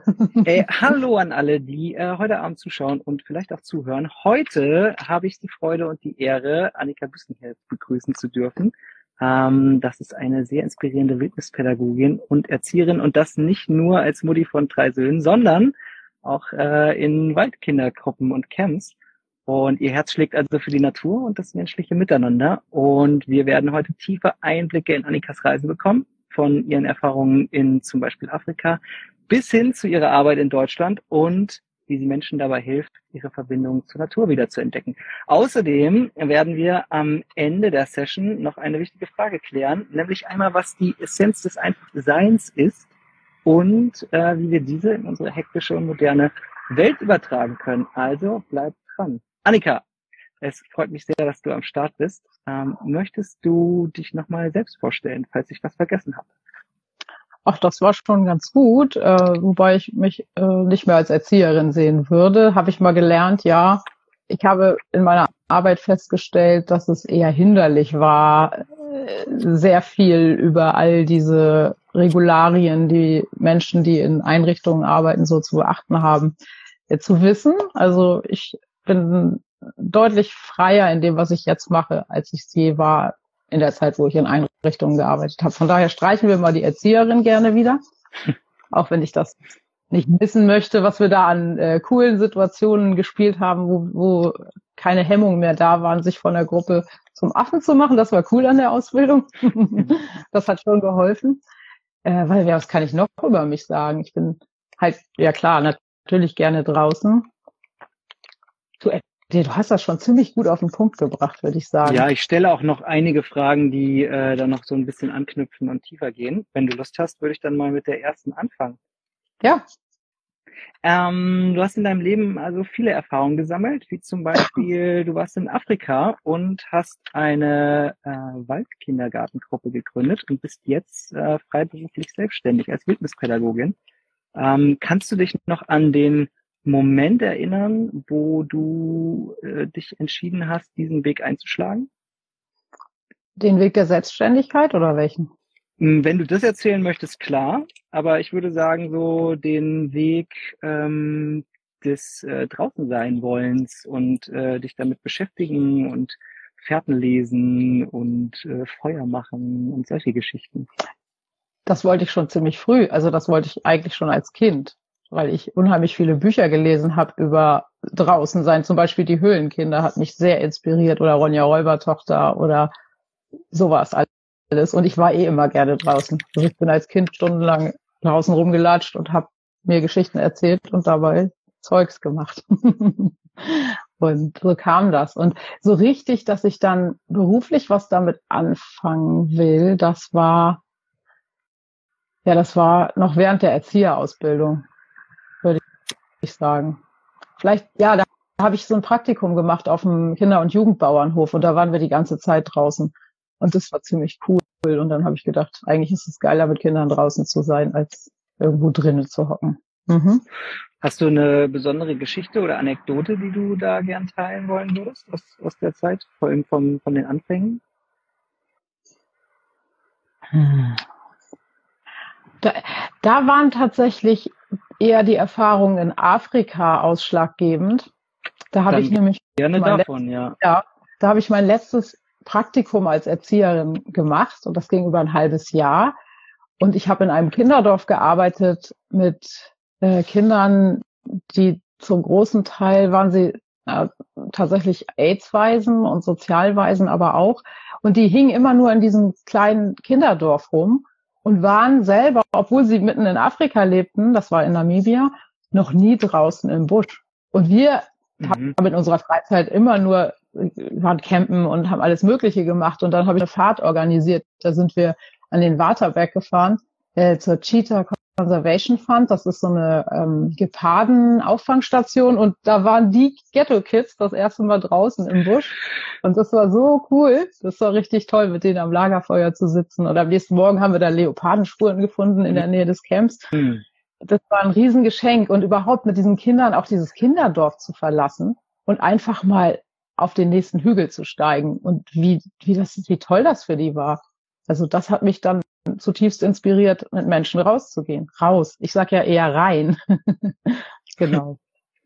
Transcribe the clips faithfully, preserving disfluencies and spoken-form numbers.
Äh, hallo an alle, die äh, heute Abend zuschauen und vielleicht auch zuhören. Heute habe ich die Freude und die Ehre, Annika Büssenheld begrüßen zu dürfen. Ähm, das ist eine sehr inspirierende Wildnispädagogin und Erzieherin, und das nicht nur als Mutti von drei Söhnen, sondern auch äh, in Waldkindergruppen und Camps. Und ihr Herz schlägt also für die Natur und das menschliche Miteinander. Und wir werden heute tiefe Einblicke in Annikas Reisen bekommen, von ihren Erfahrungen in zum Beispiel Afrika bis hin zu ihrer Arbeit in Deutschland und wie sie Menschen dabei hilft, ihre Verbindung zur Natur wieder zu entdecken. Außerdem werden wir am Ende der Session noch eine wichtige Frage klären, nämlich einmal, was die Essenz des Einfachseins ist und äh, wie wir diese in unsere hektische und moderne Welt übertragen können. Also bleibt dran. Annika, es freut mich sehr, dass du am Start bist. Ähm, möchtest du dich nochmal selbst vorstellen, falls ich was vergessen habe? Ach, das war schon ganz gut, äh, wobei ich mich äh, nicht mehr als Erzieherin sehen würde. Habe ich mal gelernt, ja. Ich habe in meiner Arbeit festgestellt, dass es eher hinderlich war, äh, sehr viel über all diese Regularien, die Menschen, die in Einrichtungen arbeiten, so zu beachten haben, äh, zu wissen. Also ich bin deutlich freier in dem, was ich jetzt mache, als ich es je war in der Zeit, wo ich in Einrichtungen gearbeitet habe. Von daher streichen wir mal die Erzieherin gerne wieder, auch wenn ich das nicht wissen möchte, was wir da an äh, coolen Situationen gespielt haben, wo, wo keine Hemmungen mehr da waren, sich von der Gruppe zum Affen zu machen. Das war cool an der Ausbildung. Das hat schon geholfen. Äh, weil, ja, was kann ich noch über mich sagen? Ich bin halt, ja klar, natürlich gerne draußen. Du Du hast das schon ziemlich gut auf den Punkt gebracht, würde ich sagen. Ja, ich stelle auch noch einige Fragen, die äh, dann noch so ein bisschen anknüpfen und tiefer gehen. Wenn du Lust hast, würde ich dann mal mit der ersten anfangen. Ja. Ähm, du hast in deinem Leben also viele Erfahrungen gesammelt, wie zum Beispiel, du warst in Afrika und hast eine äh, Waldkindergartengruppe gegründet und bist jetzt äh, freiberuflich selbstständig als Wildnispädagogin. Ähm, kannst du dich noch an den Moment erinnern, wo du äh, dich entschieden hast, diesen Weg einzuschlagen? Den Weg der Selbstständigkeit oder welchen? Wenn du das erzählen möchtest, klar. Aber ich würde sagen, so den Weg ähm, des äh, Draußensein-Wollens und äh, dich damit beschäftigen und Fährten lesen und äh, Feuer machen und solche Geschichten. Das wollte ich schon ziemlich früh. Also das wollte ich eigentlich schon als Kind, weil ich unheimlich viele Bücher gelesen habe über draußen sein. Zum Beispiel die Höhlenkinder hat mich sehr inspiriert oder Ronja Räubertochter oder sowas alles. Und ich war eh immer gerne draußen. Also ich bin als Kind stundenlang draußen rumgelatscht und habe mir Geschichten erzählt und dabei Zeugs gemacht. Und so kam das. Und so richtig, dass ich dann beruflich was damit anfangen will, das war, ja, das war noch während der Erzieherausbildung, würde ich sagen. Vielleicht, ja, da habe ich so ein Praktikum gemacht auf dem Kinder- und Jugendbauernhof und da waren wir die ganze Zeit draußen. Und das war ziemlich cool. Und dann habe ich gedacht, eigentlich ist es geiler, mit Kindern draußen zu sein, als irgendwo drinnen zu hocken. Mhm. Hast du eine besondere Geschichte oder Anekdote, die du da gern teilen wollen würdest aus, aus der Zeit, vor allem von, von den Anfängen? Hm. Da, da waren tatsächlich eher die Erfahrungen in Afrika ausschlaggebend. Da habe ich nämlich gerne mein davon, letztes, ja. ja, da habe ich mein letztes Praktikum als Erzieherin gemacht und das ging über ein halbes Jahr. Und ich habe in einem Kinderdorf gearbeitet mit äh, Kindern, die zum großen Teil waren sie äh, tatsächlich AIDS-Waisen und Sozialwaisen aber auch. Und die hingen immer nur in diesem kleinen Kinderdorf rum und waren selber, obwohl sie mitten in Afrika lebten, das war in Namibia, noch nie draußen im Busch. Und wir mhm. haben in unserer Freizeit immer nur, waren campen und haben alles Mögliche gemacht. Und dann habe ich eine Fahrt organisiert. Da sind wir an den Waterberg gefahren, äh, zur Cheetah Conservation Fund. Das ist so eine ähm, Geparden-Auffangstation. Und da waren die Ghetto-Kids das erste Mal draußen im Busch. Und das war so cool. Das war richtig toll, mit denen am Lagerfeuer zu sitzen. Und am nächsten Morgen haben wir da Leopardenspuren gefunden in der Nähe des Camps. Mhm. Das war ein Riesengeschenk. Und überhaupt mit diesen Kindern auch dieses Kinderdorf zu verlassen und einfach mal auf den nächsten Hügel zu steigen und wie, wie das, wie toll das für die war. Also das hat mich dann zutiefst inspiriert, mit Menschen rauszugehen. Raus. Ich sag ja eher rein. Genau.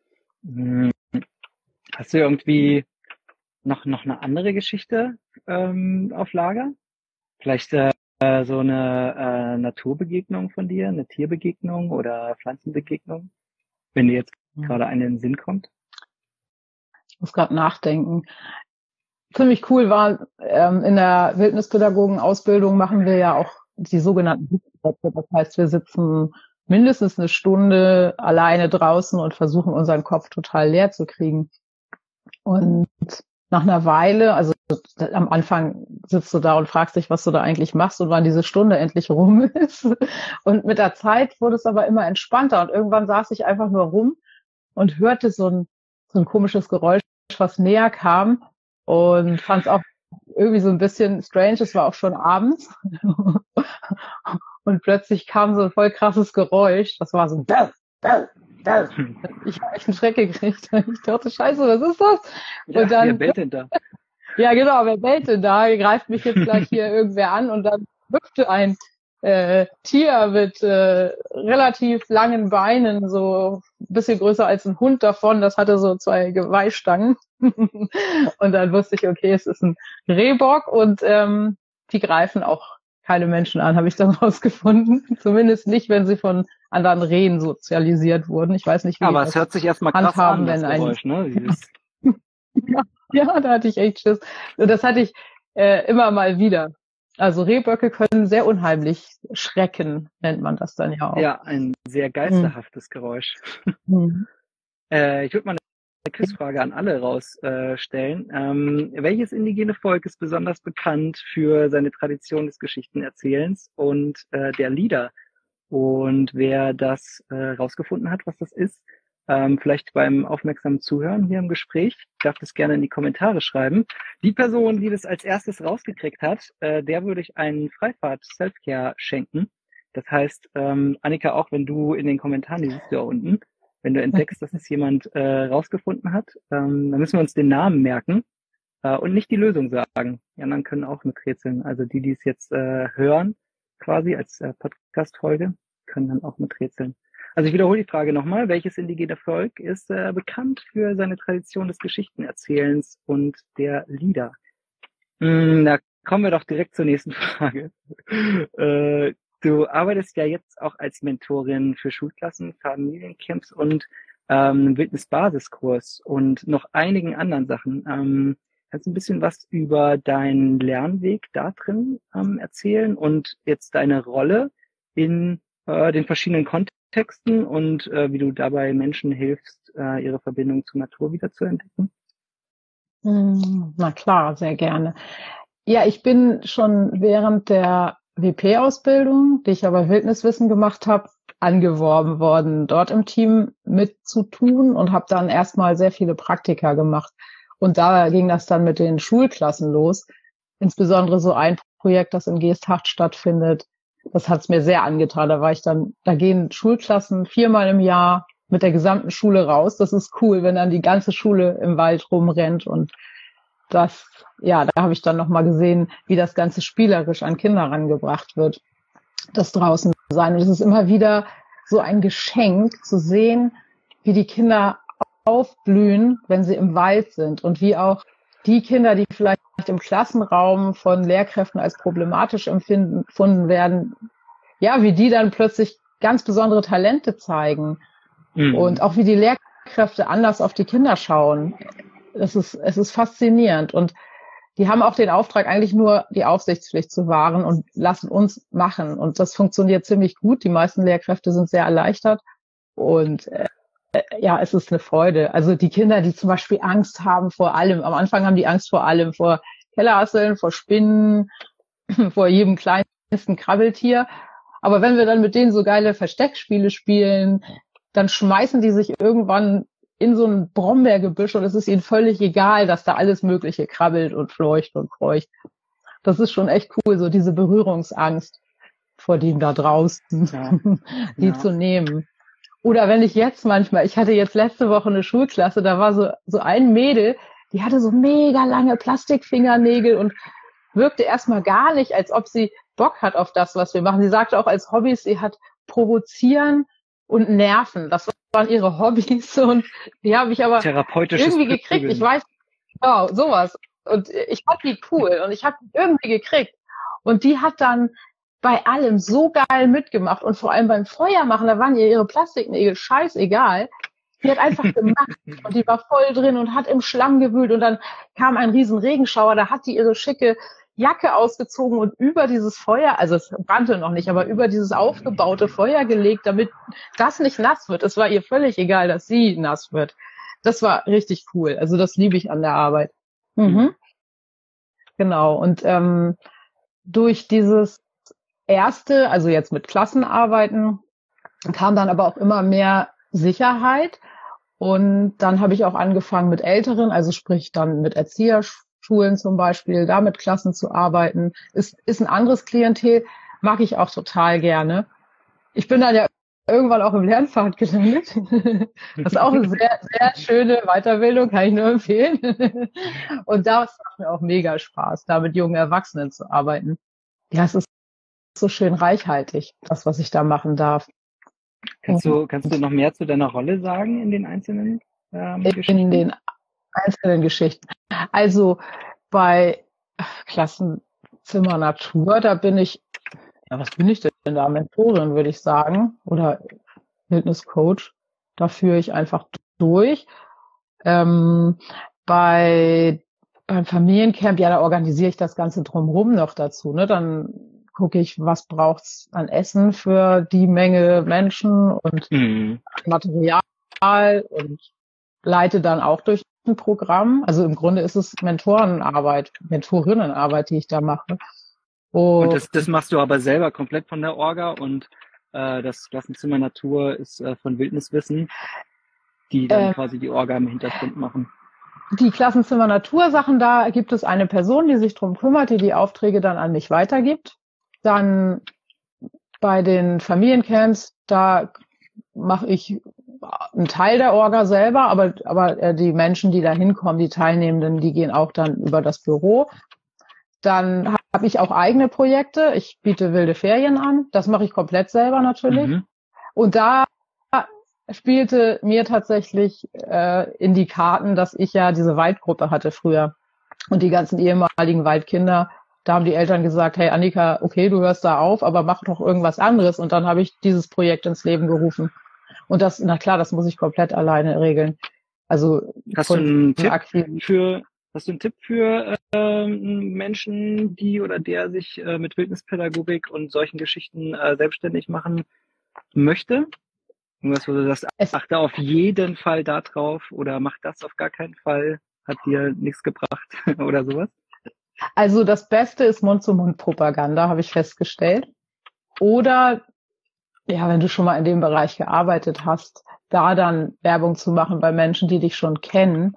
Hast du irgendwie noch, noch eine andere Geschichte ähm, auf Lager? Vielleicht äh, so eine äh, Naturbegegnung von dir, eine Tierbegegnung oder Pflanzenbegegnung, wenn dir jetzt Hm. gerade eine in den Sinn kommt? Ich muss gerade nachdenken. Ziemlich cool war, ähm, in der Wildnispädagogen-Ausbildung machen wir ja auch die sogenannten Sitzplätze. Das heißt, wir sitzen mindestens eine Stunde alleine draußen und versuchen, unseren Kopf total leer zu kriegen. Und nach einer Weile, also am Anfang sitzt du da und fragst dich, was du da eigentlich machst und wann diese Stunde endlich rum ist. Und mit der Zeit wurde es aber immer entspannter und irgendwann saß ich einfach nur rum und hörte so ein, so ein komisches Geräusch, was näher kam und fand es auch irgendwie so ein bisschen strange. Es war auch schon abends und plötzlich kam so ein voll krasses Geräusch. Das war so Bäh, Bäh, Bäh. Ich habe echt einen Schreck gekriegt. Ich dachte, scheiße, was ist das? Ja, Und dann, wer bellt denn da? Ja, genau, wer bellt denn da? Greift mich jetzt gleich hier irgendwer an und dann hüpfte ein äh, Tier mit äh, relativ langen Beinen, so ein bisschen größer als ein Hund davon. Das hatte so zwei Geweihstangen. Und dann wusste ich, okay, es ist ein Rehbock und ähm, die greifen auch keine Menschen an, habe ich dann rausgefunden. Zumindest nicht, wenn sie von anderen Rehen sozialisiert wurden. Ich weiß nicht, wie Aber die es hört sich erstmal krass handhaben, an, das wenn ein Geräusch, ne? Dieses ja, ja, da hatte ich echt Schiss. Und das hatte ich äh, immer mal wieder. Also Rehböcke können sehr unheimlich schrecken, nennt man das dann ja auch. Ja, ein sehr geisterhaftes hm. Geräusch. Hm. Äh, ich würde mal eine Quizfrage an alle rausstellen. Äh, ähm, welches indigene Volk ist besonders bekannt für seine Tradition des Geschichtenerzählens und äh, der Lieder? Und wer das äh, rausgefunden hat, was das ist, ähm, vielleicht beim aufmerksamen Zuhören hier im Gespräch, darf das gerne in die Kommentare schreiben. Die Person, die das als erstes rausgekriegt hat, äh, der würde ich einen Freifahrt Selfcare schenken. Das heißt, ähm, Annika, auch wenn du in den Kommentaren, die siehst du ja unten, wenn du entdeckst, dass es jemand äh, rausgefunden hat, ähm, dann müssen wir uns den Namen merken äh, und nicht die Lösung sagen. Die anderen können auch miträtseln. Also die, die es jetzt äh, hören, quasi als äh, Podcast-Folge, können dann auch miträtseln. Also ich wiederhole die Frage nochmal. Welches indigene Volk ist äh, bekannt für seine Tradition des Geschichtenerzählens und der Lieder? Hm, da kommen wir doch direkt zur nächsten Frage. äh, du arbeitest ja jetzt auch als Mentorin für Schulklassen, Familiencamps und ähm, Wildnisbasiskurs und noch einigen anderen Sachen. Ähm, kannst du ein bisschen was über deinen Lernweg da drin ähm, erzählen und jetzt deine Rolle in äh, den verschiedenen Kontexten und äh, wie du dabei Menschen hilfst, äh, ihre Verbindung zur Natur wieder zu entdecken? Na klar, sehr gerne. Ja, ich bin schon während der W P-Ausbildung, die ich aber Wildniswissen gemacht habe, angeworben worden, dort im Team mitzutun und habe dann erstmal sehr viele Praktika gemacht. Und da ging das dann mit den Schulklassen los. Insbesondere so ein Projekt, das in Geesthacht stattfindet. Das hat's mir sehr angetan. Da war ich dann, da gehen Schulklassen viermal im Jahr mit der gesamten Schule raus. Das ist cool, wenn dann die ganze Schule im Wald rumrennt. Und das, ja, da habe ich dann nochmal gesehen, wie das Ganze spielerisch an Kinder rangebracht wird. Das draußen sein. Und es ist immer wieder so ein Geschenk zu sehen, wie die Kinder aufblühen, wenn sie im Wald sind und wie auch die Kinder, die vielleicht im Klassenraum von Lehrkräften als problematisch empfunden werden, ja, wie die dann plötzlich ganz besondere Talente zeigen mhm. und auch wie die Lehrkräfte anders auf die Kinder schauen. Es ist, es ist faszinierend und die haben auch den Auftrag, eigentlich nur die Aufsichtspflicht zu wahren und lassen uns machen. Und das funktioniert ziemlich gut. Die meisten Lehrkräfte sind sehr erleichtert und äh, ja, es ist eine Freude. Also die Kinder, die zum Beispiel Angst haben vor allem, am Anfang haben die Angst vor allem, vor Kellerasseln, vor Spinnen, vor jedem kleinsten Krabbeltier. Aber wenn wir dann mit denen so geile Versteckspiele spielen, dann schmeißen die sich irgendwann in so ein Brombeergebüsch und es ist ihnen völlig egal, dass da alles Mögliche krabbelt und fleucht und kreucht. Das ist schon echt cool, so diese Berührungsangst vor dem da draußen, ja. die ja. zu nehmen. Oder wenn ich jetzt manchmal, ich hatte jetzt letzte Woche eine Schulklasse, da war so, so ein Mädel, die hatte so mega lange Plastikfingernägel und wirkte erstmal gar nicht, als ob sie Bock hat auf das, was wir machen. Sie sagte auch als Hobbys, sie hat provozieren und nerven. Das waren ihre Hobbys und die habe ich aber irgendwie gekriegt. Ich weiß, genau, sowas. Und ich fand die cool und ich habe die irgendwie gekriegt. Und die hat dann bei allem so geil mitgemacht und vor allem beim Feuermachen, da waren ihr ihre Plastiknägel scheißegal. Die hat einfach gemacht und die war voll drin und hat im Schlamm gewühlt und dann kam ein riesen Regenschauer, da hat die ihre schicke Jacke ausgezogen und über dieses Feuer, also es brannte noch nicht, aber über dieses aufgebaute Feuer gelegt, damit das nicht nass wird. Es war ihr völlig egal, dass sie nass wird. Das war richtig cool. Also das liebe ich an der Arbeit. Mhm. Genau. Und ähm, durch dieses erste, also jetzt mit Klassenarbeiten, kam dann aber auch immer mehr Sicherheit. Und dann habe ich auch angefangen mit Älteren, also sprich dann mit Erzieherschulen zum Beispiel, da mit Klassen zu arbeiten. Ist, ist ein anderes Klientel, mag ich auch total gerne. Ich bin dann ja irgendwann auch im Lernpfad gelandet. Das ist auch eine sehr, sehr schöne Weiterbildung, kann ich nur empfehlen. Und das macht mir auch mega Spaß, da mit jungen Erwachsenen zu arbeiten. Ja, es ist so schön reichhaltig, das, was ich da machen darf. Kannst du, kannst du noch mehr zu deiner Rolle sagen in den einzelnen ähm, in Geschichten? In den einzelnen Geschichten. Also bei Klassenzimmer Natur, da bin ich, ja, was bin ich denn da? Mentorin, würde ich sagen. Oder Fitnesscoach. Da führe ich einfach durch. Ähm, bei, beim Familiencamp, ja, da organisiere ich das Ganze drumherum noch dazu, ne? Dann gucke ich, was braucht's an Essen für die Menge Menschen und mhm. Material und leite dann auch durch ein Programm. Also im Grunde ist es Mentorenarbeit, Mentorinnenarbeit, die ich da mache. Und, und das, das machst du aber selber komplett von der Orga und äh, das Klassenzimmer Natur ist äh, von Wildniswissen, die dann ähm, quasi die Orga im Hintergrund machen. Die Klassenzimmer Natur Sachen, da gibt es eine Person, die sich drum kümmert, die die Aufträge dann an mich weitergibt. Dann bei den Familiencamps, da mache ich einen Teil der Orga selber, aber, aber die Menschen, die da hinkommen, die Teilnehmenden, die gehen auch dann über das Büro. Dann habe ich auch eigene Projekte. Ich biete wilde Ferien an. Das mache ich komplett selber natürlich. Mhm. Und da spielte mir tatsächlich äh, in die Karten, dass ich ja diese Waldgruppe hatte früher. Und die ganzen ehemaligen Waldkinder, da haben die Eltern gesagt, hey Annika, okay, du hörst da auf, aber mach doch irgendwas anderes. Und dann habe ich dieses Projekt ins Leben gerufen. Und das, na klar, das muss ich komplett alleine regeln. Also hast du einen Tipp für, hast du einen Tipp für äh, Menschen, die oder der sich äh, mit Wildnispädagogik und solchen Geschichten äh, selbstständig machen möchte? Irgendwas, wo du sagst, achte auf jeden Fall da drauf oder mach das auf gar keinen Fall, hat dir nichts gebracht oder sowas? Also das Beste ist Mund-zu-Mund-Propaganda, habe ich festgestellt. Oder, ja, wenn du schon mal in dem Bereich gearbeitet hast, da dann Werbung zu machen bei Menschen, die dich schon kennen.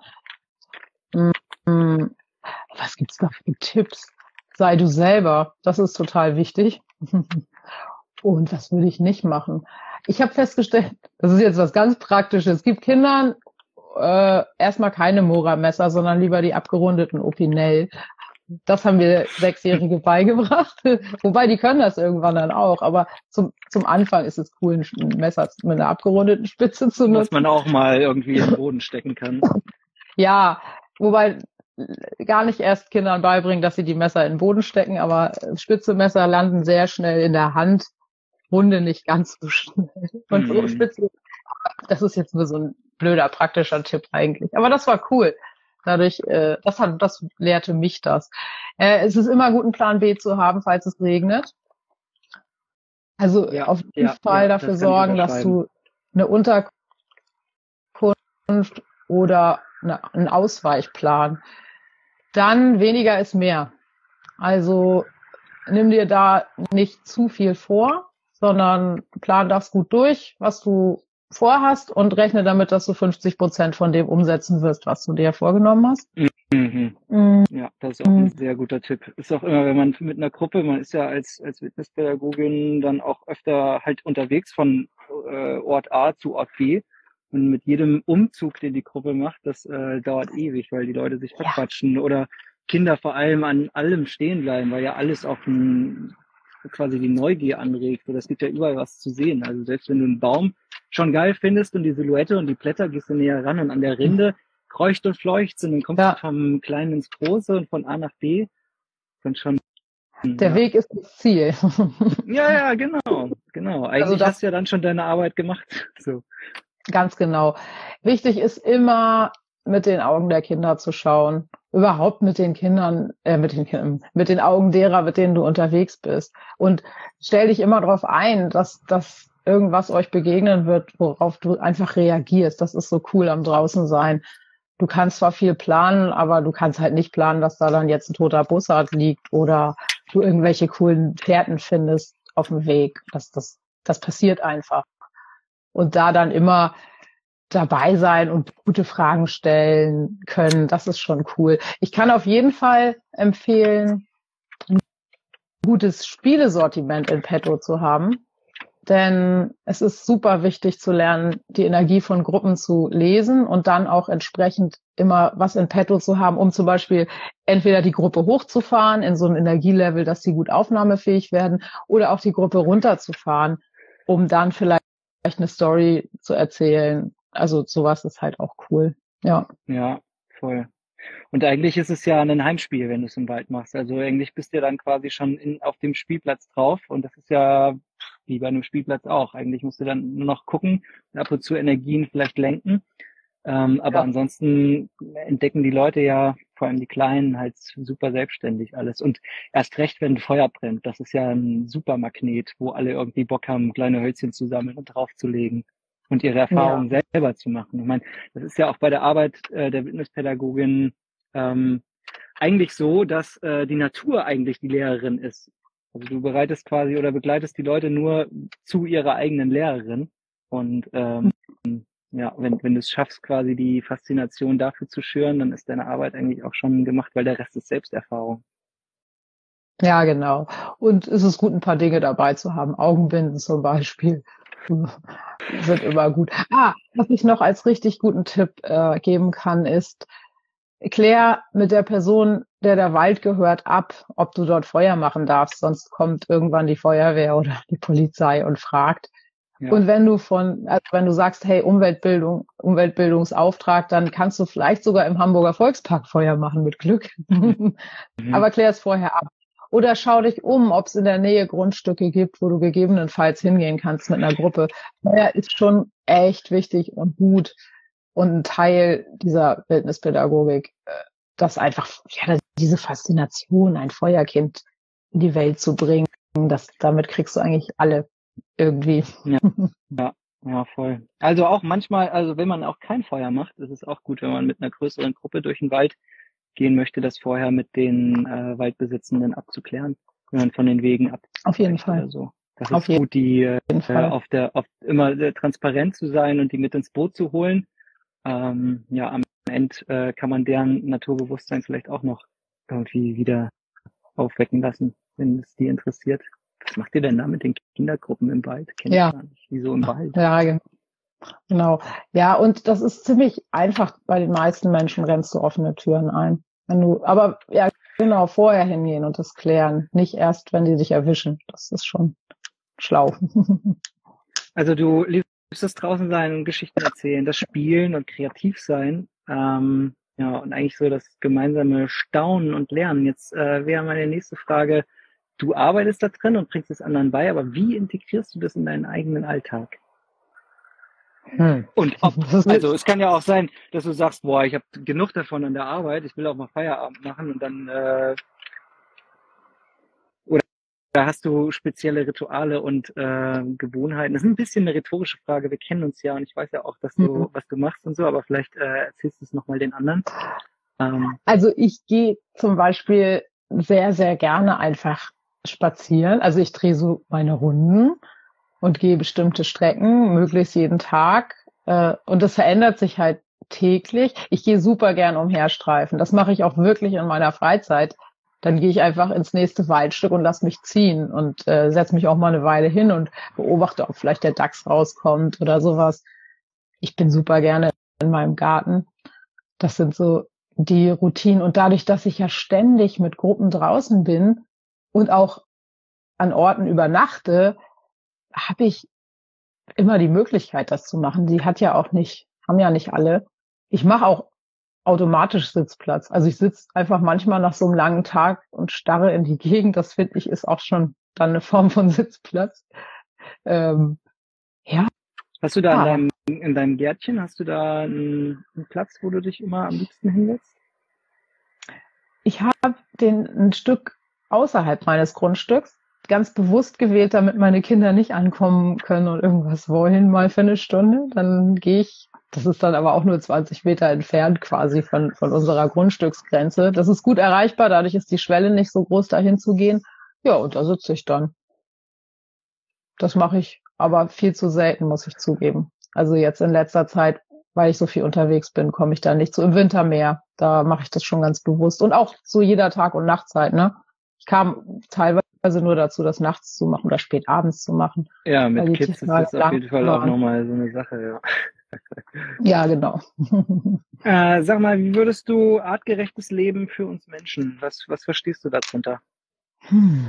Was gibt's da für Tipps? Sei du selber, das ist total wichtig. Und was würde ich nicht machen? Ich habe festgestellt, das ist jetzt was ganz Praktisches. Es gibt Kindern äh, erstmal keine Mora-Messer, sondern lieber die abgerundeten Opinel. Das haben wir Sechsjährige beigebracht. Wobei, die können das irgendwann dann auch. Aber zum, zum Anfang ist es cool, ein Messer mit einer abgerundeten Spitze zu nutzen. Was man auch mal irgendwie in den Boden stecken kann. Ja, wobei gar nicht erst Kindern beibringen, dass sie die Messer in den Boden stecken, aber spitze Messer landen sehr schnell in der Hand, runde nicht ganz so schnell. Und mm. spitze, das ist jetzt nur so ein blöder, praktischer Tipp eigentlich. Aber das war cool. Dadurch, äh, das hat, das lehrte mich das. Äh, es ist immer gut, einen Plan B zu haben, falls es regnet. Also ja, auf jeden ja, Fall ja, dafür sorgen, dass du eine Unterkunft oder eine, einen Ausweichplan. Dann weniger ist mehr. Also nimm dir da nicht zu viel vor, sondern plan das gut durch, was du vorhast und rechne damit, dass du fünfzig Prozent von dem umsetzen wirst, was du dir vorgenommen hast. Mhm. Mhm. Ja, das ist auch ein sehr guter Tipp. Ist auch immer, wenn man mit einer Gruppe, man ist ja als als Wildnispädagogin dann auch öfter halt unterwegs von äh, Ort A zu Ort B und mit jedem Umzug, den die Gruppe macht, das äh, dauert ewig, weil die Leute sich verquatschen ja. Oder Kinder vor allem an allem stehen bleiben, weil ja alles auf ein quasi die Neugier anregt. Oder es gibt ja überall was zu sehen. Also selbst wenn du einen Baum schon geil findest und die Silhouette und die Blätter, gehst du näher ran und an der Rinde kreucht und fleucht und dann kommst Ja. du vom Kleinen ins Große und von A nach B. Dann schon. Der ja. Weg ist das Ziel. Ja, ja, genau, genau. Eigentlich Also das- hast du ja dann schon deine Arbeit gemacht. So. Ganz genau. Wichtig ist immer, mit den Augen der Kinder zu schauen. Überhaupt mit den Kindern, äh, mit den Kindern, mit den Augen derer, mit denen du unterwegs bist. Und stell dich immer darauf ein, dass, dass irgendwas euch begegnen wird, worauf du einfach reagierst. Das ist so cool am Draußensein. Du kannst zwar viel planen, aber du kannst halt nicht planen, dass da dann jetzt ein toter Bussard liegt oder du irgendwelche coolen Fährten findest auf dem Weg. Das, das, das passiert einfach. Und da dann immer dabei sein und gute Fragen stellen können, das ist schon cool. Ich kann auf jeden Fall empfehlen, ein gutes Spielesortiment in petto zu haben, denn es ist super wichtig zu lernen, die Energie von Gruppen zu lesen und dann auch entsprechend immer was in petto zu haben, um zum Beispiel entweder die Gruppe hochzufahren in so einem Energielevel, dass sie gut aufnahmefähig werden, oder auch die Gruppe runterzufahren, um dann vielleicht eine Story zu erzählen. Also sowas ist halt auch cool. Ja. Ja, voll. Und eigentlich ist es ja ein Heimspiel, wenn du es im Wald machst. Also eigentlich bist du ja dann quasi schon in, auf dem Spielplatz drauf und das ist ja wie bei einem Spielplatz auch. Eigentlich musst du dann nur noch gucken und ab und zu Energien vielleicht lenken. Ähm, aber Ja. ansonsten entdecken die Leute ja, vor allem die Kleinen, halt super selbstständig alles. Und erst recht, wenn ein Feuer brennt, das ist ja ein super Magnet, wo alle irgendwie Bock haben, kleine Hölzchen zu sammeln und draufzulegen und ihre Erfahrungen Ja. selber zu machen. Ich meine, das ist ja auch bei der Arbeit äh, der Wildnispädagogin ähm, eigentlich so, dass äh, die Natur eigentlich die Lehrerin ist. Also du bereitest quasi oder begleitest die Leute nur zu ihrer eigenen Lehrerin. Und ähm, ja, wenn, wenn du es schaffst, quasi die Faszination dafür zu schüren, dann ist deine Arbeit eigentlich auch schon gemacht, weil der Rest ist Selbsterfahrung. Ja, genau. Und es ist gut, ein paar Dinge dabei zu haben. Augenbinden zum Beispiel sind immer gut. Ah, was ich noch als richtig guten Tipp äh, geben kann, ist, klär mit der Person, der der Wald gehört, ab, ob du dort Feuer machen darfst. Sonst kommt irgendwann die Feuerwehr oder die Polizei und fragt. Ja. Und wenn du von, also wenn du sagst, hey, Umweltbildung, Umweltbildungsauftrag, dann kannst du vielleicht sogar im Hamburger Volkspark Feuer machen, mit Glück. Mhm. Aber klär es vorher ab. Oder schau dich um, ob es in der Nähe Grundstücke gibt, wo du gegebenenfalls hingehen kannst mit einer Gruppe. Feuer ist schon echt wichtig und gut und ein Teil dieser Wildnispädagogik, das einfach, ja, diese Faszination, ein Feuerkind in die Welt zu bringen, das, damit kriegst du eigentlich alle irgendwie. Ja, ja, ja, voll. Also auch manchmal, also wenn man auch kein Feuer macht, ist es auch gut, wenn man mit einer größeren Gruppe durch den Wald gehen möchte, das vorher mit den äh, Waldbesitzenden abzuklären, wenn man von den Wegen ab. Auf jeden Fall. Oder so. Das Auf ist gut, die äh, jeden Fall. auf der, auf immer äh, transparent zu sein und die mit ins Boot zu holen. Ähm, ja, am Ende äh, kann man deren Naturbewusstsein vielleicht auch noch irgendwie wieder aufwecken lassen, wenn es die interessiert. Was macht ihr denn da mit den Kindergruppen im Wald? Kenn Ja. ich gar nicht. Wieso im Wald? Ja, genau. Ja, und das ist ziemlich einfach. Bei den meisten Menschen rennst du offene Türen ein. Wenn du, aber ja, genau, vorher hingehen und das klären. Nicht erst, wenn die dich erwischen. Das ist schon schlau. Also du liebst das draußen sein und Geschichten erzählen, das Spielen und kreativ sein. Ähm, ja, und eigentlich so das gemeinsame Staunen und Lernen. Jetzt äh, wäre meine nächste Frage, du arbeitest da drin und bringst es anderen bei, aber wie integrierst du das in deinen eigenen Alltag? Hm. Und ob, also es kann ja auch sein, dass du sagst, boah, ich habe genug davon an der Arbeit, ich will auch mal Feierabend machen und dann äh, oder hast du spezielle Rituale und äh, Gewohnheiten? Das ist ein bisschen eine rhetorische Frage, wir kennen uns ja und ich weiß ja auch, dass du, Mhm. was du machst und so, aber vielleicht äh, erzählst du es nochmal den anderen. Ähm, Also ich gehe zum Beispiel sehr, sehr gerne einfach spazieren. Also ich drehe so meine Runden und gehe bestimmte Strecken, möglichst jeden Tag. Äh, und das verändert sich halt täglich. Ich gehe super gern umherstreifen. Das mache ich auch wirklich in meiner Freizeit. Dann gehe ich einfach ins nächste Waldstück und lass mich ziehen und äh, setze mich auch mal eine Weile hin und beobachte, ob vielleicht der Dachs rauskommt oder sowas. Ich bin super gerne in meinem Garten. Das sind so die Routinen. Und dadurch, dass ich ja ständig mit Gruppen draußen bin und auch an Orten übernachte, habe ich immer die Möglichkeit, das zu machen. Die hat ja auch nicht, haben ja nicht alle. Ich mache auch automatisch Sitzplatz. Also ich sitze einfach manchmal nach so einem langen Tag und starre in die Gegend. Das finde ich ist auch schon dann eine Form von Sitzplatz. Ähm, ja. Hast du da in deinem, in deinem Gärtchen, hast du da einen, einen Platz, wo du dich immer am liebsten hinsetzt? Ich habe den ein Stück außerhalb meines Grundstücks ganz bewusst gewählt, damit meine Kinder nicht ankommen können und irgendwas wollen, mal für eine Stunde. Dann gehe ich, das ist dann aber auch nur zwanzig Meter entfernt quasi von, von unserer Grundstücksgrenze. Das ist gut erreichbar, dadurch ist die Schwelle nicht so groß, dahin zu gehen. Ja, und da sitze ich dann. Das mache ich aber viel zu selten, muss ich zugeben. Also jetzt in letzter Zeit, weil ich so viel unterwegs bin, komme ich da nicht zu. Im Winter mehr. Da mache ich das schon ganz bewusst. Und auch zu jeder Tag- und Nachtzeit, ne? Ich kam teilweise nur dazu, das nachts zu machen oder spät abends zu machen. Ja, mit Kids ist das auf jeden Fall auch nochmal so eine Sache, ja. Ja, genau. Äh, sag mal, wie würdest du artgerechtes Leben für uns Menschen, was, was verstehst du darunter? Hm.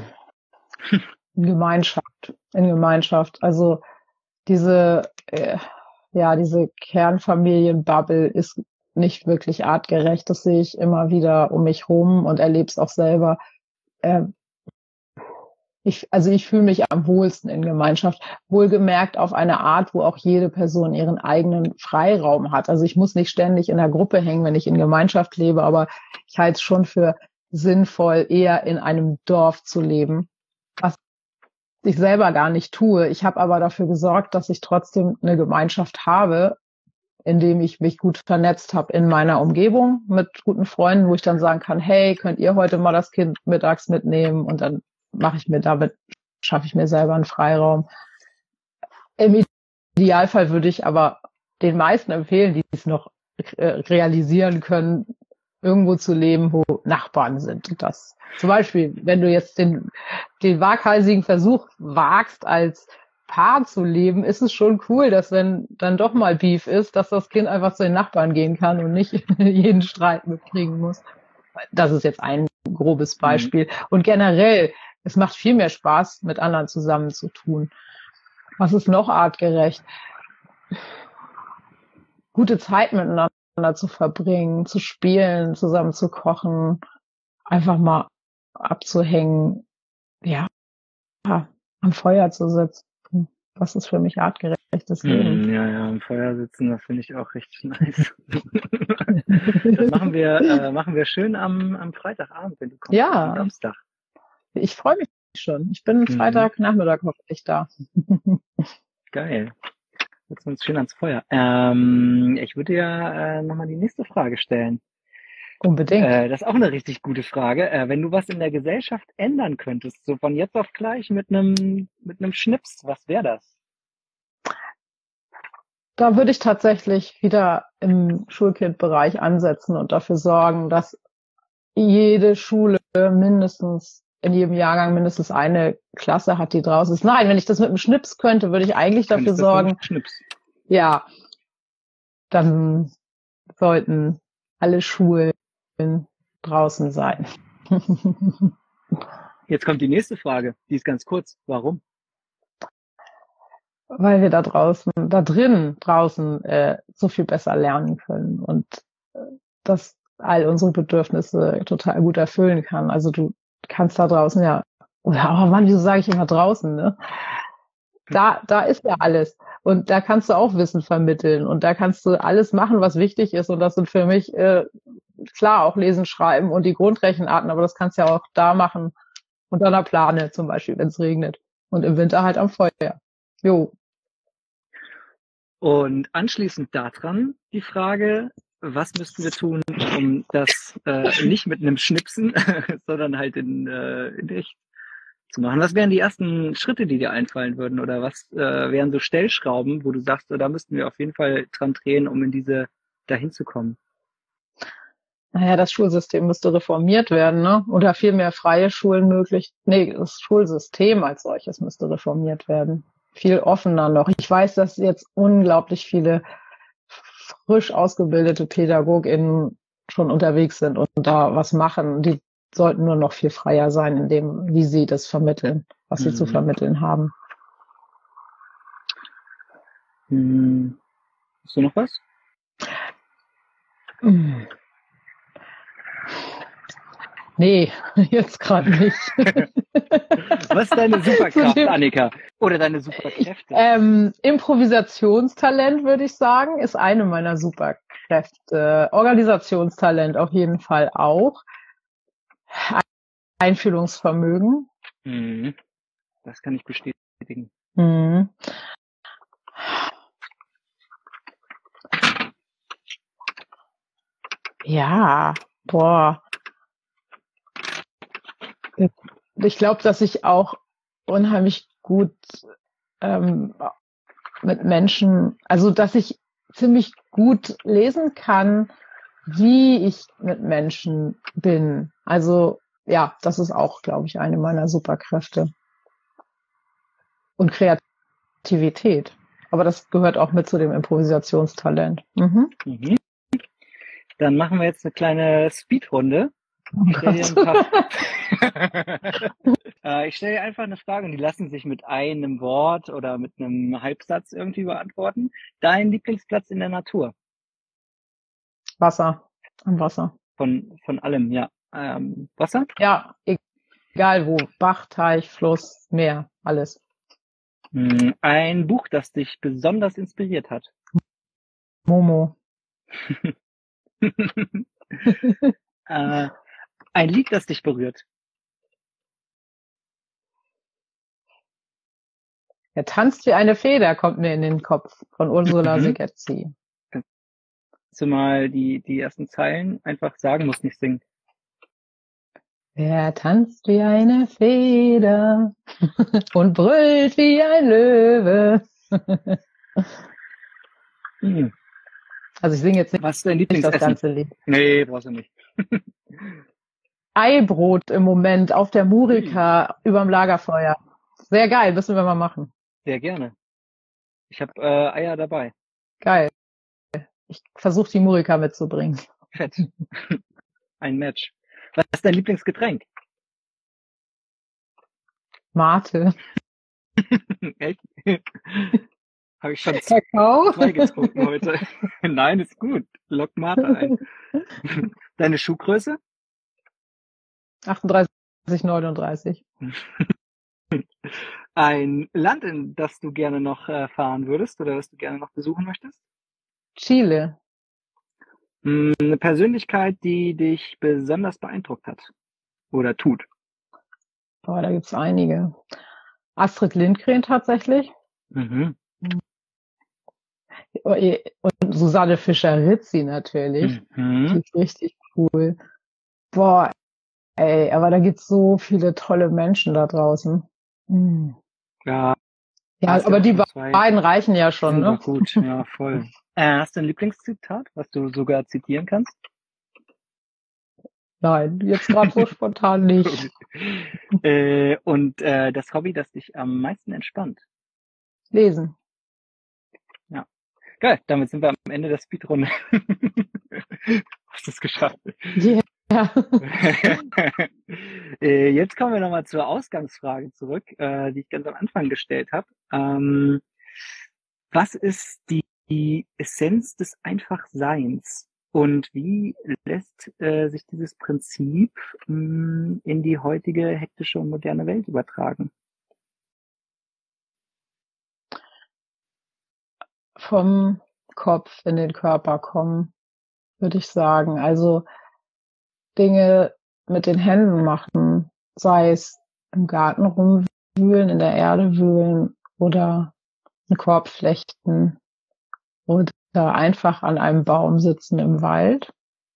In Gemeinschaft, in Gemeinschaft. Also diese, äh, ja, diese Kernfamilienbubble ist nicht wirklich artgerecht. Das sehe ich immer wieder um mich rum und erlebe es auch selber. Äh, ich, also ich fühle mich am wohlsten in Gemeinschaft, wohlgemerkt auf eine Art, wo auch jede Person ihren eigenen Freiraum hat. Also ich muss nicht ständig in der Gruppe hängen, wenn ich in Gemeinschaft lebe, aber ich halte es schon für sinnvoll, eher in einem Dorf zu leben, was ich selber gar nicht tue. Ich habe aber dafür gesorgt, dass ich trotzdem eine Gemeinschaft habe, indem ich mich gut vernetzt habe in meiner Umgebung mit guten Freunden, wo ich dann sagen kann, hey, könnt ihr heute mal das Kind mittags mitnehmen? Und dann mache ich mir damit, schaffe ich mir selber einen Freiraum. Im Idealfall würde ich aber den meisten empfehlen, die es noch äh, realisieren können, irgendwo zu leben, wo Nachbarn sind. Und das zum Beispiel, wenn du jetzt den, den waghalsigen Versuch wagst, als Paar zu leben, ist es schon cool, dass wenn dann doch mal Beef ist, dass das Kind einfach zu den Nachbarn gehen kann und nicht jeden Streit mitkriegen muss. Das ist jetzt ein grobes Beispiel. Mhm. Und generell, es macht viel mehr Spaß, mit anderen zusammen zu tun. Was ist noch artgerecht? Gute Zeit miteinander zu verbringen, zu spielen, zusammen zu kochen, einfach mal abzuhängen, ja, am Feuer zu sitzen. Das ist für mich artgerechtes Leben. Ja, ja, am Feuer sitzen, das finde ich auch richtig nice. Das machen wir, äh, machen wir schön am, am Freitagabend, wenn du kommst. Ja. Am Samstag. Ich freue mich schon. Ich bin Freitagnachmittag hoffentlich da. Geil. Setzen wir uns schön ans Feuer. Ähm, ich würde ja äh, nochmal die nächste Frage stellen. Unbedingt. Äh, das ist auch eine richtig gute Frage. Äh, wenn du was in der Gesellschaft ändern könntest, so von jetzt auf gleich mit einem mit einem Schnips, was wäre das? Da würde ich tatsächlich wieder im Schulkindbereich ansetzen und dafür sorgen, dass jede Schule mindestens in jedem Jahrgang mindestens eine Klasse hat, die draußen ist. Nein, wenn ich das mit einem Schnips könnte, würde ich eigentlich dafür sorgen. Schnips. Ja, dann sollten alle Schulen draußen sein. Jetzt kommt die nächste Frage. Die ist ganz kurz. Warum? Weil wir da draußen, da drin draußen äh, so viel besser lernen können und äh, das all unsere Bedürfnisse total gut erfüllen kann. Also du kannst da draußen ja, oder oh Mann, wieso sage ich immer draußen, ne? Da, da ist ja alles. Und da kannst du auch Wissen vermitteln und da kannst du alles machen, was wichtig ist. Und das sind für mich, äh, klar, auch Lesen, Schreiben und die Grundrechenarten, aber das kannst du ja auch da machen. Unter einer Plane zum Beispiel, wenn es regnet. Und im Winter halt am Feuer. Jo. Und anschließend daran die Frage, was müssten wir tun, um das äh, nicht mit einem Schnipsen, sondern halt in, äh, in echt zu machen? Was wären die ersten Schritte, die dir einfallen würden? Oder was äh, wären so Stellschrauben, wo du sagst, da müssten wir auf jeden Fall dran drehen, um in diese dahin zu kommen? Naja, das Schulsystem müsste reformiert werden, ne? Oder viel mehr freie Schulen möglich. Nee, das Schulsystem als solches müsste reformiert werden. Viel offener noch. Ich weiß, dass jetzt unglaublich viele frisch ausgebildete PädagogInnen schon unterwegs sind und da was machen. Die sollten nur noch viel freier sein in dem, wie sie das vermitteln. was sie Mhm. zu vermitteln haben. Hm. Hast du noch was? Hm. Nee, jetzt gerade nicht. Was ist deine Zu Superkraft, dem- Annika? Oder deine Ich, Superkräfte? ähm, Improvisationstalent, würde ich sagen, ist eine meiner Superkräfte. Organisationstalent auf jeden Fall auch. Einfühlungsvermögen. Mhm. Das kann ich bestätigen. Mhm. Ja, boah. Ich glaube, dass ich auch unheimlich gut ähm, mit Menschen, also dass ich ziemlich gut lesen kann, wie ich mit Menschen bin. Also ja, das ist auch, glaube ich, eine meiner Superkräfte. Und Kreativität. Aber das gehört auch mit zu dem Improvisationstalent. Mhm. Mhm. Dann machen wir jetzt eine kleine Speedrunde. Oh Ich stelle dir ein Gott. paar. äh, ich stelle dir einfach eine Frage und die lassen sich mit einem Wort oder mit einem Halbsatz irgendwie beantworten. Dein Lieblingsplatz in der Natur? Wasser. Am Wasser. Von, von allem, ja. Ähm, Wasser? Ja, egal wo. Bach, Teich, Fluss, Meer, alles. Hm, ein Buch, das dich besonders inspiriert hat. Momo. äh, ein Lied, das dich berührt. Er tanzt wie eine Feder, kommt mir in den Kopf, von Ursula Mhm. Segezzi. Kannst du mal die, die ersten Zeilen einfach sagen, musst nicht singen. Er tanzt wie eine Feder und brüllt wie ein Löwe. Hm. Also ich singe jetzt Was ist dein nicht das Lieblingsessen? ganze Lied. Nee, brauchst du nicht. Eibrot im Moment auf der Murika überm Lagerfeuer. Sehr geil, müssen wir mal machen. Sehr gerne. Ich habe äh, Eier dabei. Geil. Ich versuche die Murika mitzubringen. Fett. Ein Match. Was ist dein Lieblingsgetränk? Mate. Echt? Habe ich schon Kakao. zwei getrunken heute. Nein, ist gut. Lock Mate ein. Deine Schuhgröße? achtunddreißig, neununddreißig. Ein Land, in das du gerne noch äh, fahren würdest oder das du gerne noch besuchen möchtest? Chile. Hm, eine Persönlichkeit, die dich besonders beeindruckt hat oder tut. Boah, da gibt's einige. Astrid Lindgren tatsächlich. Mhm. Und Susanne Fischer-Rizzi natürlich. Mhm. Die ist richtig cool. Boah, ey, aber da gibt's so viele tolle Menschen da draußen. Hm. Ja, Ja, hast aber ja auch die schon zwei. beiden reichen ja schon, Sind ne? doch gut, ja, voll. Äh, hast du ein Lieblingszitat, was du sogar zitieren kannst? Nein, jetzt gerade so spontan nicht. äh, und äh, das Hobby, das dich am meisten entspannt? Lesen. Ja. Geil, damit sind wir am Ende der Speedrunde. Hast du es geschafft? Yeah. äh, jetzt kommen wir nochmal zur Ausgangsfrage zurück, äh, die ich ganz am Anfang gestellt habe. Ähm, was ist die, die Essenz des Einfachseins? Und wie lässt äh, sich dieses Prinzip mh, in die heutige hektische und moderne Welt übertragen? Vom Kopf in den Körper kommen, würde ich sagen. Also Dinge mit den Händen machen, sei es im Garten rumwühlen, in der Erde wühlen oder einen Korb flechten oder einfach an einem Baum sitzen im Wald.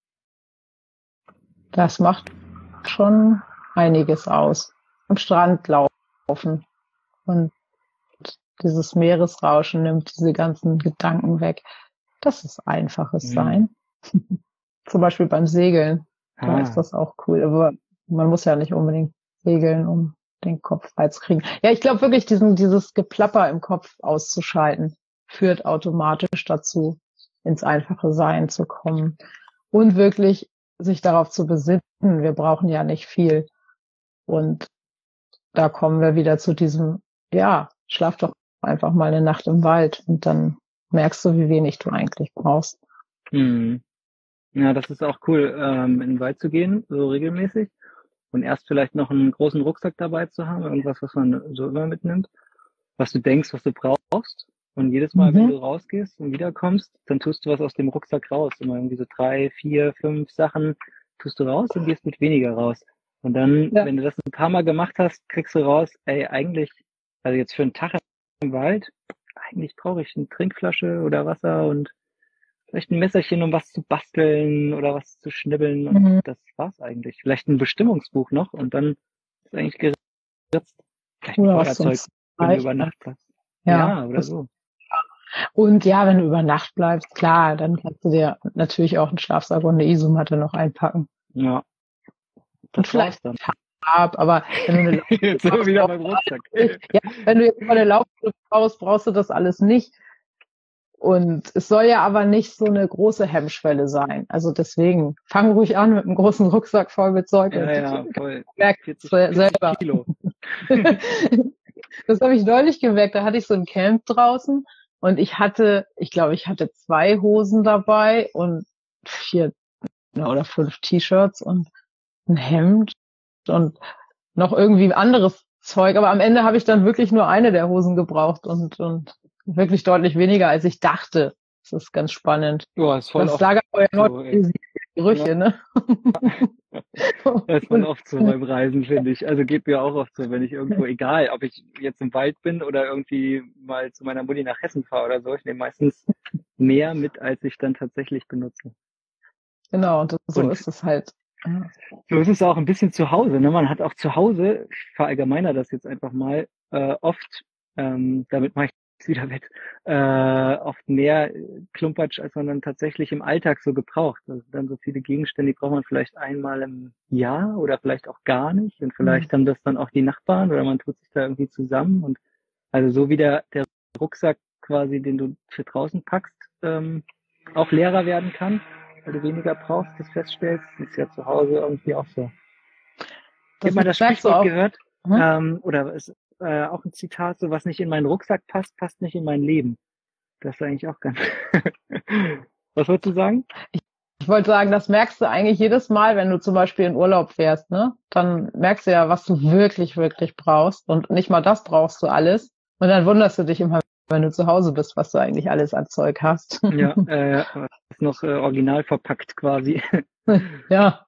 Das macht schon einiges aus. Am Strand laufen und dieses Meeresrauschen nimmt diese ganzen Gedanken weg. Das ist einfaches Mhm. Sein. Zum Beispiel beim Segeln. Da Ah. ist das auch cool. Aber man muss ja nicht unbedingt segeln, um den Kopf frei zu kriegen. Ja, ich glaube wirklich, diesen, dieses Geplapper im Kopf auszuschalten, führt automatisch dazu, ins einfache Sein zu kommen. Und wirklich sich darauf zu besinnen, wir brauchen ja nicht viel. Und da kommen wir wieder zu diesem, ja, schlaf doch einfach mal eine Nacht im Wald und dann merkst du, wie wenig du eigentlich brauchst. Hm. Ja, das ist auch cool, ähm, in den Wald zu gehen, so regelmäßig. Und erst vielleicht noch einen großen Rucksack dabei zu haben, irgendwas, was man so immer mitnimmt, was du denkst, was du brauchst. Und jedes Mal, wenn Mhm. du rausgehst und wiederkommst, dann tust du was aus dem Rucksack raus. Immer irgendwie so drei, vier, fünf Sachen tust du raus und gehst mit weniger raus. Und dann, Ja. wenn du das ein paar Mal gemacht hast, kriegst du raus, ey, eigentlich, also jetzt für einen Tag im Wald, eigentlich brauche ich eine Trinkflasche oder Wasser und vielleicht ein Messerchen, um was zu basteln oder was zu schnibbeln. Und Mhm. das war's eigentlich. Vielleicht ein Bestimmungsbuch noch und dann ist eigentlich geritzt. Vielleicht ein Oder was Feuerzeug, sonst wenn du reicht. über Nacht bleibst. Ja. Ja, oder Das, so. und ja, wenn du über Nacht bleibst, klar, dann kannst du dir natürlich auch einen Schlafsack und eine Isomatte noch einpacken. Ja, Und das war's vielleicht dann. Farb, aber wenn du eine Laufhose Jetzt sind wir brauchst, wieder beim Rucksack. ja, wenn du jetzt mal eine Laufhose brauchst, brauchst du das alles nicht. Und es soll ja aber nicht so eine große Hemmschwelle sein. Also deswegen, fang ruhig an mit einem großen Rucksack voll mit Zeug. Ja, und ja, voll. merkst vierzig, es vierzig selber. Kilo. Das habe ich neulich gemerkt. Da hatte ich so ein Camp draußen und ich hatte, ich glaube, ich hatte zwei Hosen dabei und vier oder fünf T-Shirts und ein Hemd und noch irgendwie anderes Zeug. Aber am Ende habe ich dann wirklich nur eine der Hosen gebraucht und, und wirklich deutlich weniger, als ich dachte. Das ist ganz spannend. Ja, ist voll Das oft Lagerfeuer so, so, ey. Gerüche, ne? Das ist voll oft so beim Reisen, finde ich. Also geht mir auch oft so, wenn ich irgendwo, egal, ob ich jetzt im Wald bin oder irgendwie mal zu meiner Mutti nach Hessen fahre oder so, ich nehme meistens mehr mit, als ich dann tatsächlich benutze. Genau, und so Und ist es halt. so ist es auch ein bisschen zu Hause. Ne? Man hat auch zu Hause, ich verallgemeiner das jetzt einfach mal, äh, oft, ähm, damit mache ich es wieder wett, äh, oft mehr Klumpatsch, als man dann tatsächlich im Alltag so gebraucht. Also dann so viele Gegenstände, die braucht man vielleicht einmal im Jahr oder vielleicht auch gar nicht. Und vielleicht haben das dann auch die Nachbarn oder man tut sich da irgendwie zusammen. Und also so wie der, der Rucksack quasi, den du für draußen packst, ähm, auch leerer werden kann, weil du weniger brauchst, das feststellst, ist ja zu Hause irgendwie auch so. Ich habe Das mal das merkst du Sprichwort auch. gehört, Hm? ähm, oder ist äh, auch ein Zitat, so was nicht in meinen Rucksack passt, passt nicht in mein Leben. Das ist eigentlich auch ganz. Was wolltest du sagen? Ich wollte sagen, das merkst du eigentlich jedes Mal, wenn du zum Beispiel in Urlaub fährst, ne? Dann merkst du ja, was du wirklich, wirklich brauchst. Und nicht mal das brauchst du alles. Und dann wunderst du dich immer, wenn du zu Hause bist, was du eigentlich alles an Zeug hast. Ja, äh, ist noch äh, original verpackt quasi. Ja.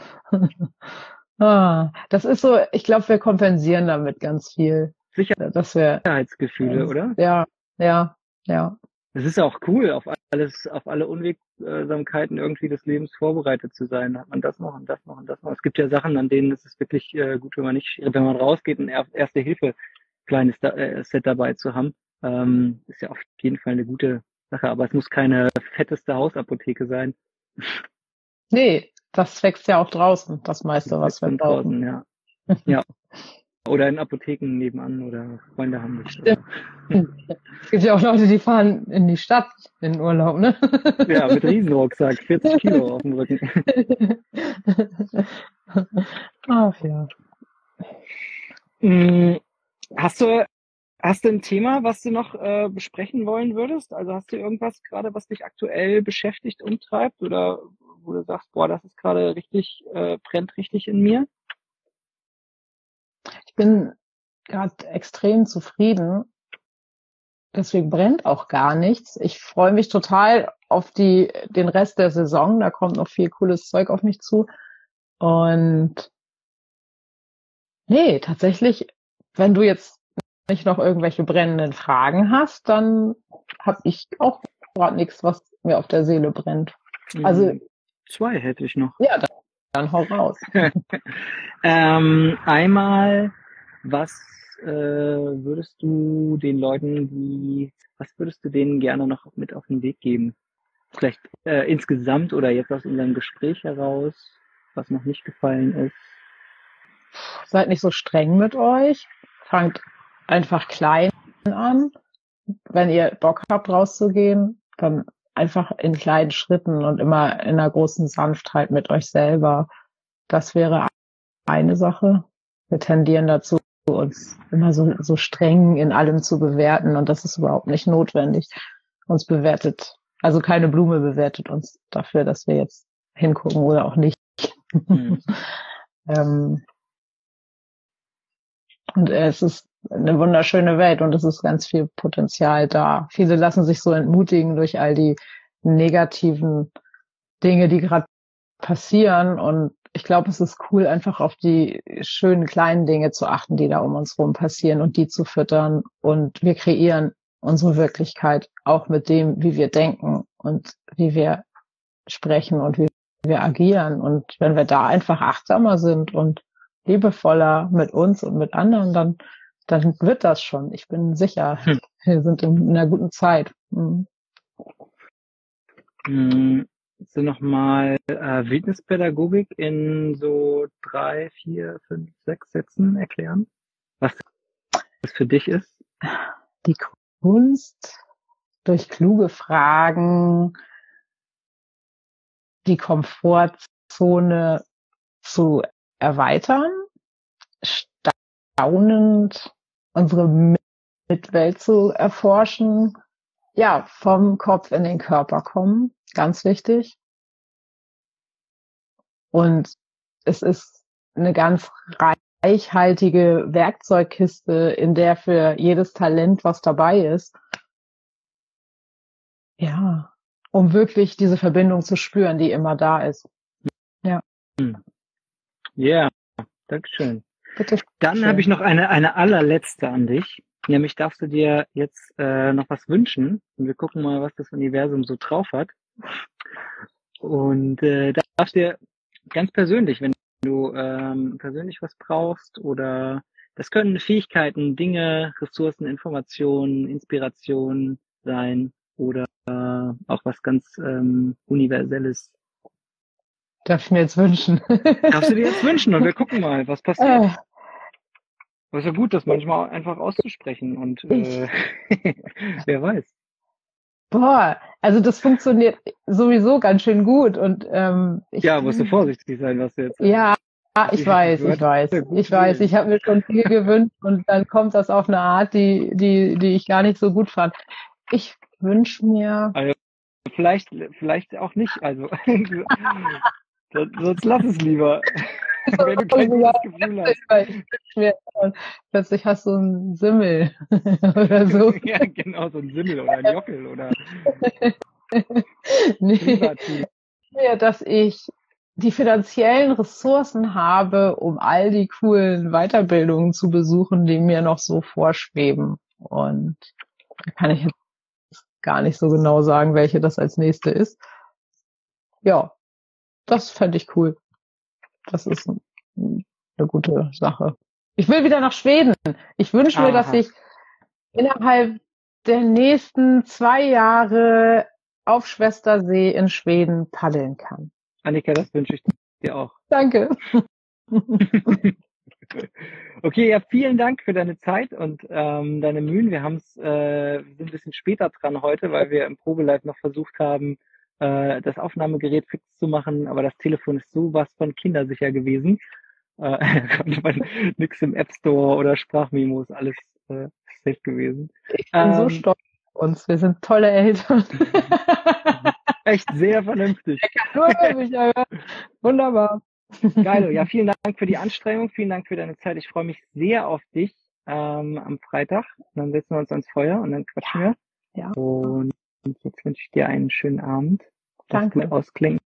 Ah, das ist so, ich glaube, wir kompensieren damit ganz viel. Dass wir, Sicherheitsgefühle, oder? ja, ja, ja. Es ist auch cool, auf alles, auf alle Unwegsamkeiten irgendwie des Lebens vorbereitet zu sein. Da hat man das noch und das noch und das noch. Es gibt ja Sachen, an denen ist es wirklich äh, gut, wenn man nicht, wenn man rausgeht, ein erste Hilfe kleines da, äh, Set dabei zu haben. Ähm, ist ja auf jeden Fall eine gute Sache, aber es muss keine fetteste Hausapotheke sein. Nee, das wächst ja auch draußen, das meiste, Das was wir von brauchen. draußen, ja. Ja. Oder in Apotheken nebenan oder Freunde haben mich. Es gibt ja auch Leute, die fahren in die Stadt in Urlaub, ne? Ja, mit Riesenrucksack, vierzig Kilo auf dem Rücken. Ach ja. Hast du, hast du ein Thema, was du noch äh, besprechen wollen würdest? Also hast du irgendwas gerade, was dich aktuell beschäftigt, umtreibt oder wo du sagst, boah, das ist gerade richtig, äh, brennt richtig in mir? Ich bin gerade extrem zufrieden. Deswegen brennt auch gar nichts. Ich freue mich total auf die, den Rest der Saison. Da kommt noch viel cooles Zeug auf mich zu. Und nee, tatsächlich, wenn du jetzt nicht noch irgendwelche brennenden Fragen hast, dann habe ich auch gerade nichts, was mir auf der Seele brennt. Also zwei hätte ich noch. Ja, dann, dann hau raus. ähm, einmal, was äh, würdest du den Leuten, die, was würdest du denen gerne noch mit auf den Weg geben? Vielleicht äh, insgesamt oder jetzt aus unserem Gespräch heraus, was noch nicht gefallen ist? Seid nicht so streng mit euch. Fangt einfach klein an. Wenn ihr Bock habt, rauszugehen, dann einfach in kleinen Schritten und immer in einer großen Sanftheit mit euch selber. Das wäre eine Sache. Wir tendieren dazu, uns immer so, so streng in allem zu bewerten und das ist überhaupt nicht notwendig. Uns bewertet, also keine Blume bewertet uns dafür, dass wir jetzt hingucken oder auch nicht. Mhm. ähm, und es ist eine wunderschöne Welt und es ist ganz viel Potenzial da. Viele lassen sich so entmutigen durch all die negativen Dinge, die gerade passieren und ich glaube, es ist cool, einfach auf die schönen kleinen Dinge zu achten, die da um uns rum passieren und die zu füttern. Und wir kreieren unsere Wirklichkeit auch mit dem, wie wir denken und wie wir sprechen und wie wir agieren. Und wenn wir da einfach achtsamer sind und liebevoller mit uns und mit anderen, dann, dann wird das schon. Ich bin sicher, hm. wir sind in einer guten Zeit. Mhm. Mhm. So nochmal äh, Wildnispädagogik in so drei, vier, fünf, sechs Sätzen erklären, was das für dich ist? Die Kunst, durch kluge Fragen die Komfortzone zu erweitern, staunend unsere Mitwelt zu erforschen, ja, vom Kopf in den Körper kommen, ganz wichtig. Und es ist eine ganz reichhaltige Werkzeugkiste, in der für jedes Talent was dabei ist. Ja, um wirklich diese Verbindung zu spüren, die immer da ist. Ja. Ja, Dankeschön. Bitte. Dann habe ich noch eine, eine allerletzte an dich. Nämlich darfst du dir jetzt äh, noch was wünschen. Und wir gucken mal, was das Universum so drauf hat. Und äh, da darfst du dir ganz persönlich, wenn du ähm, persönlich was brauchst oder das können Fähigkeiten, Dinge, Ressourcen, Informationen, Inspiration sein oder äh, auch was ganz ähm, Universelles. Darf ich mir jetzt wünschen? Darfst du dir jetzt wünschen und wir gucken mal, was passiert. Äh. Aber es ist ja gut, das manchmal einfach auszusprechen und äh, wer weiß. Boah, also das funktioniert sowieso ganz schön gut und ähm, ich, ja, musst du vorsichtig sein, was du jetzt sagst. Ja, ich weiß, ich weiß, ich weiß, ich habe mir schon viel gewünscht und dann kommt das auf eine Art, die die die ich gar nicht so gut fand. Ich wünsche mir also, vielleicht vielleicht auch nicht, also sonst lass es lieber. Wenn du kein gutes Gefühl hast. Ich mir, plötzlich hast du einen Simmel oder so. Ja, genau, so ein Simmel oder ein Jockel oder nee, ja, dass ich die finanziellen Ressourcen habe, um all die coolen Weiterbildungen zu besuchen, die mir noch so vorschweben. Und da kann ich jetzt gar nicht so genau sagen, welche das als nächste ist. Ja, das fände ich cool. Das ist ein, eine gute Sache. Ich will wieder nach Schweden. Ich wünsche mir, dass ich innerhalb der nächsten zwei Jahre auf Schwestersee in Schweden paddeln kann. Annika, das wünsche ich dir auch. Danke. Okay, ja, vielen Dank für deine Zeit und ähm, deine Mühen. Wir haben es, äh, wir sind ein bisschen später dran heute, weil wir im Probelive noch versucht haben, äh, das Aufnahmegerät fix zu machen, aber das Telefon ist sowas von kindersicher gewesen. Äh, konnte man nix im App Store oder Sprachmemos, alles äh, safe gewesen. Ich bin ähm, so stolz auf uns. Wir sind tolle Eltern. Echt sehr vernünftig. Wunderbar. Geil, ja, vielen Dank für die Anstrengung, vielen Dank für deine Zeit. Ich freue mich sehr auf dich ähm, am Freitag. Und dann setzen wir uns ans Feuer und dann quatschen wir. Ja. Und jetzt wünsche ich dir einen schönen Abend. Danke. Gut ausklingen.